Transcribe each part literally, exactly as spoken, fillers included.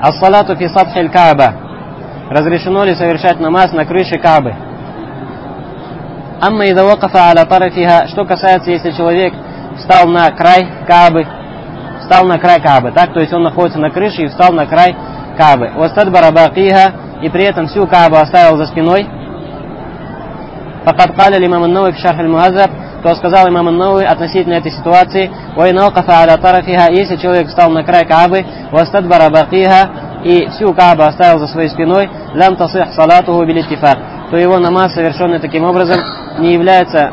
Ас-салату фи сатхиль Кааба. Разрешено ли совершать намаз на крыше Каабы? Амма ида вакафа аля тарафиха. Что касается, если человек встал на край Каабы, встал на край Каабы, так, то есть он находится на крыше и встал на край Каабы. Вастадбара бакиха, и при этом всю Каабу оставил за спиной. Факад каля имам ан-Навави в шарх аль-Мухаззаб, то сказал имам ан-Навави относительно этой ситуации: ва ин вакафа аля тарафиха, если человек встал на край Каабы, вастадбара бакиха, и всю Каабу оставил за своей спиной, лям тасих салатуху бил иттифак, то его намаз, совершенный таким образом, не является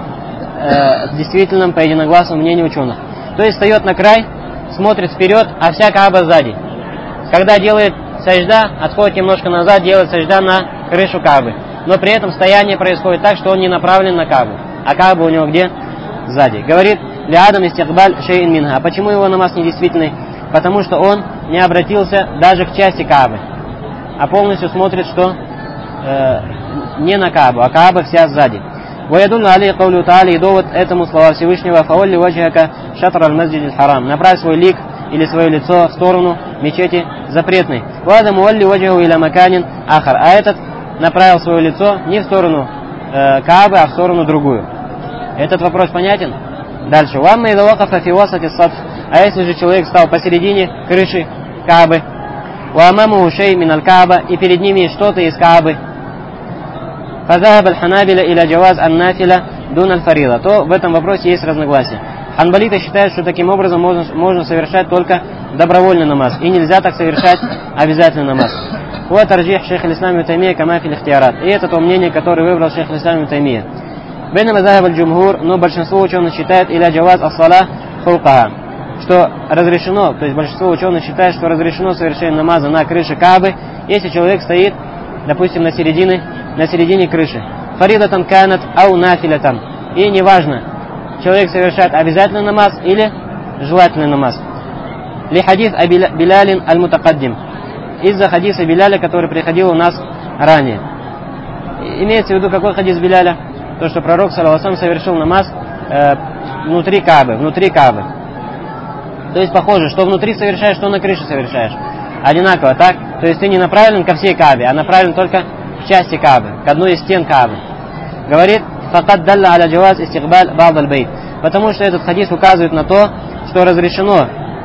э, действительным по единогласному мнению ученых. То есть встает на край, смотрит вперед, а вся Кааба сзади. Когда делает сажда, отходит немножко назад, делает сажда на крышу Каабы. Но при этом стояние происходит так, что он не направлен на Каабу, а Кааба у него где? Сзади. Говорит: «Ля адам истикбаль шейин минха». А почему его намаз недействительный? Потому что он не обратился даже к части Каабы, а полностью смотрит, что э, не на Каабу, а Кааба вся сзади. ويدل عليه قوله تعالى, и довод этому слова Всевышнего: «Фаолли ваджхака шатр аль-масджид аль-харам». Направь свой лик или свое лицо в сторону мечети запретной. «Вада муалли ваджхаху иля маканин ахар». А этот направил свое лицо не в сторону э, Каабы, а в сторону другую. Этот вопрос понятен? Дальше. «Вамма ида вакафа фи васати сатф». А если же человек стал посередине крыши Каабы, «Ва-амамуху шей мин аль-Кааба», и перед ними что-то из Каабы, «Фазахаб аль-ханабиля иля джаваз ан-нафиля дун аль-фарида», то в этом вопросе есть разногласия. Ханбалиты считают, что таким образом можно, можно совершать только добровольный намаз, и нельзя так совершать обязательный намаз. Вот арджих шейх аль-Ислам ибн Таймия кама фил ихтиярат. И это то мнение, которое выбрал шейх аль-Ислам ибн Таймия. Бейнама захаб аль-джумхур, но большинство ученых считает иля джаваз ас-сала фаукаха, что разрешено, то есть большинство ученых считает, что разрешено совершение намаза на крыше Каабы, если человек стоит, допустим, на середине, на середине крыши. Фаридатан канат ау нафилятан. И неважно, человек совершает обязательный намаз или желательный намаз. Ли хадис Билалин аль-Мутакаддим. Из-за хадиса Биляля, который приходил у нас ранее. Имеется в виду какой хадис Биляля? То, что пророк саллаллаху алейхи ва саллям совершил намаз э, внутри Каабы, внутри Каабы. То есть похоже, что внутри совершаешь, что на крыше совершаешь. Одинаково, так? То есть ты не направлен ко всей Каабе, а направлен только к части Каабы, к одной из стен Каабы. Говорит: «Факад далла аля джаваз истикбаль ба'д аль-бейт». Потому что этот хадис указывает на то, что разрешено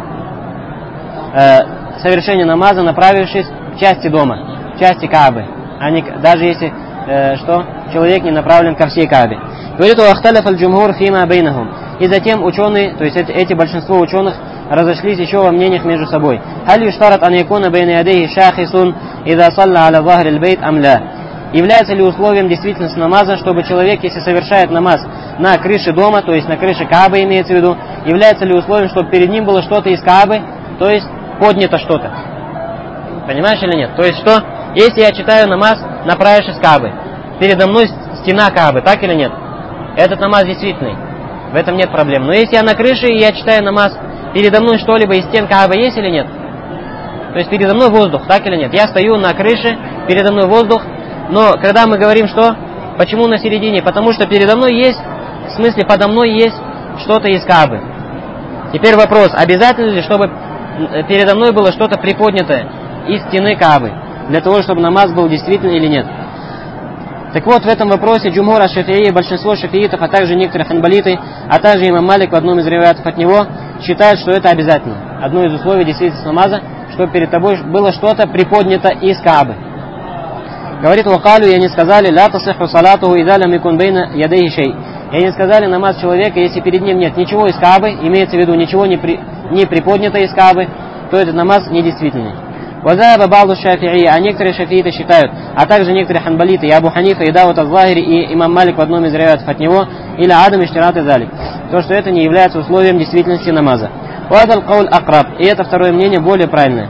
э, совершение намаза, направившись к части дома, к части Каабы, а не, даже если э, что, человек не направлен ко всей Каабе. Говорит: «Уахталяф аль-джумхур фима бейнахум». И затем ученые, то есть эти, эти большинство ученых, разошлись еще во мнениях между собой. «Халь юштарат ан якуна бейна ядейхи шахисун ида салла аля захри аль-бейт амля». Является ли условием действительности намаза, чтобы человек, если совершает намаз на крыше дома, то есть на крыше Каабы имеется в виду, является ли условием, чтобы перед ним было что-то из Каабы, то есть поднято что-то? Понимаешь или нет? То есть что? Если я читаю намаз, направившись с Каабы, передо мной стена Каабы, так или нет? Этот намаз действительный. В этом нет проблем. Но если я на крыше и я читаю намаз, передо мной что-либо из стен Каабы есть или нет? То есть передо мной воздух, так или нет? Я стою на крыше, передо мной воздух, но когда мы говорим, что? Почему на середине? Потому что передо мной есть, в смысле подо мной есть что-то из Каабы. Теперь вопрос, обязательно ли, чтобы передо мной было что-то приподнятое из стены Каабы, для того, чтобы намаз был действительный или нет? Так вот, в этом вопросе джумхур аш-Шафии, большинство шафиитов, а также некоторые ханбалиты, а также имам Малик в одном из риваятов от него, считают, что это обязательно. Одно из условий действительности намаза, чтобы перед тобой было что-то приподнято из Каабы. Говорит: «Вакалю», и они сказали: «Ля тасиху салатуху ида лям якун бейна ядейхи шей». И они сказали: намаз человека, если перед ним нет ничего из Каабы, имеется в виду ничего не, при, не приподнято из Каабы, то этот намаз недействительный. Вазаба ба'ду шафи'и, а некоторые шафииты считают, а также некоторые ханбалиты, и Абу Ханифа, и Давуд аз-Захири, и имам Малик в одном из риваятов от него, или адам иштират залик, то, что это не является условием действительности намаза. Вадал кауль акраб, и это второе мнение более правильное.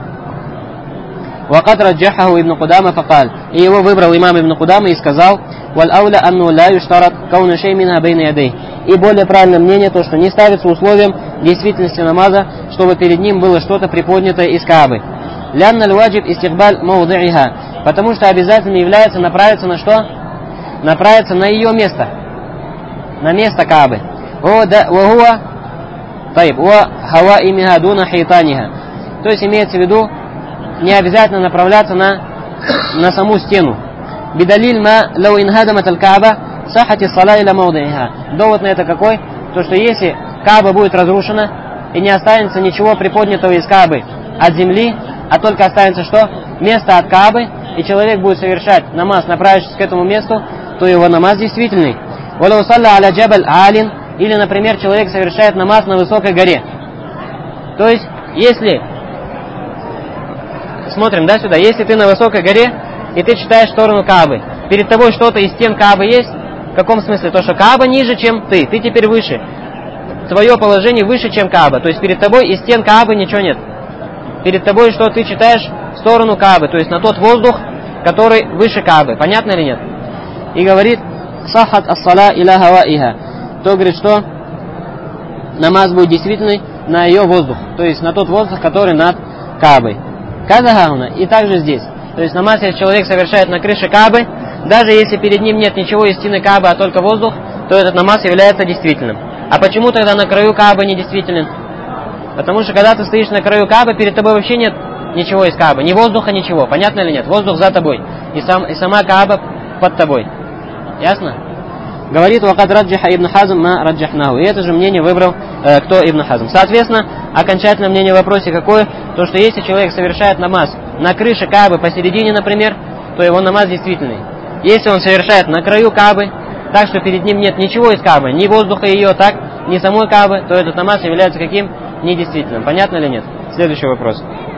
Вакад раджахаху ибн Кудама факаль, и его выбрал имам ибн Кудама и сказал: «Валь ауля анну ла юштарат кауна шей минха бейна ядей». И более правильное мнение то, что не ставится условием действительности намаза, чтобы перед ним было что-то приподнятое из Каабы. Лянна аль-ваджиб истикбаль мауди'иха, потому что обязательно является направиться на что? Направиться на ее место, на место Каабы. Таиб, ва хава имиха дуна хайтаниха. То есть имеется в виду не обязательно направляться на, на саму стену. Бидалиль ма лау инхадамат аль-Кааба сахати сала иля маудиха. Довод на это какой? То, что если Кааба будет разрушена и не останется ничего приподнятого из Каабы от земли, а только останется что? Место от Каабы, и человек будет совершать намаз, направившись к этому месту, то его намаз действительный. Валау салла аля джабаль алин, или, например, человек совершает намаз на высокой горе. То есть, если, смотрим, да, сюда, если ты на высокой горе, и ты читаешь в сторону Каабы, перед тобой что-то из стен Каабы есть, в каком смысле? То, что Кааба ниже, чем ты, ты теперь выше. Твое положение выше, чем Кааба. То есть, перед тобой из стен Каабы ничего нет. Перед тобой что ты читаешь в сторону Каабы, то есть на тот воздух, который выше Каабы. Понятно или нет? И говорит, сахат ас-сала иля хаваиха. То говорит, что намаз будет действительный на ее воздух, то есть на тот воздух, который над Каабой. Казахауна. И также здесь. То есть намаз, если человек совершает на крыше Каабы, даже если перед ним нет ничего из стены Каабы, а только воздух, то этот намаз является действительным. А почему тогда на краю Каабы недействителен? Потому что когда ты стоишь на краю Каабы, перед тобой вообще нет ничего из Каабы. Ни воздуха, ничего. Понятно или нет? Воздух за тобой. И, сам, и сама Кааба под тобой. Ясно? Говорит, вакад раджиха ибн Хазм ма раджахнаху. И это же мнение выбрал э, кто Ибн Хазм. Соответственно, окончательное мнение в вопросе какое? То, что если человек совершает намаз на крыше Каабы посередине, например, то его намаз действительный. Если он совершает на краю Каабы, так что перед ним нет ничего из Каабы, ни воздуха ее, так, ни самой Каабы, то этот намаз является каким? Недействительным. Понятно или нет? Следующий вопрос.